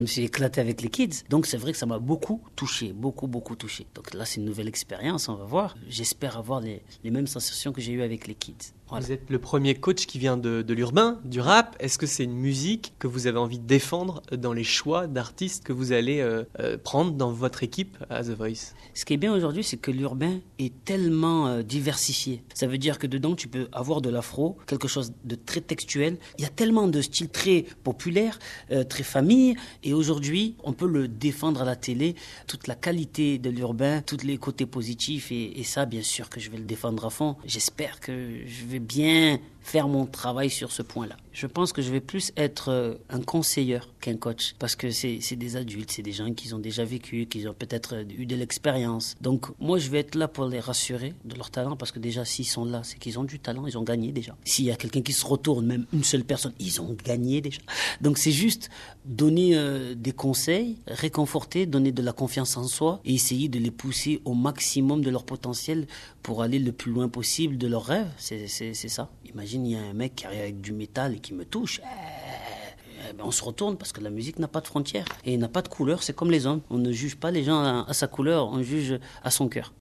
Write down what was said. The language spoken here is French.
Je me suis éclaté avec les kids. Donc c'est vrai que ça m'a beaucoup touché, beaucoup touché. Donc là, c'est une nouvelle expérience, on va voir. J'espère avoir les mêmes sensations que j'ai eues avec les kids. Voilà. Vous êtes le premier coach qui vient de l'urbain, du rap. Est-ce que c'est une musique que vous avez envie de défendre dans les choix d'artistes que vous allez prendre dans votre équipe à The Voice? Ce qui est bien aujourd'hui, c'est que l'urbain est tellement diversifié. Ça veut dire que dedans, tu peux avoir de l'afro, quelque chose de très textuel. Il y a tellement de styles très populaires, très famille. Et aujourd'hui, on peut le défendre à la télé. Toute la qualité de l'urbain, tous les côtés positifs. Et ça, bien sûr que je vais le défendre à fond. J'espère que je vais bien faire mon travail sur ce point-là. Je pense que je vais plus être un conseilleur qu'un coach, parce que c'est des adultes, c'est des gens qui ont déjà vécu, qui ont peut-être eu de l'expérience. Donc moi, je vais être là pour les rassurer de leur talent, parce que déjà, s'ils sont là, c'est qu'ils ont du talent, ils ont gagné déjà. S'il y a quelqu'un qui se retourne, même une seule personne, ils ont gagné déjà. Donc c'est juste donner des conseils, réconforter, donner de la confiance en soi et essayer de les pousser au maximum de leur potentiel pour aller le plus loin possible de leurs rêves. C'est ça. Imagine, il y a un mec qui arrive avec du métal et qui me touche. On se retourne parce que la musique n'a pas de frontières et n'a pas de couleur. C'est comme les hommes. On ne juge pas les gens à sa couleur, on juge à son cœur.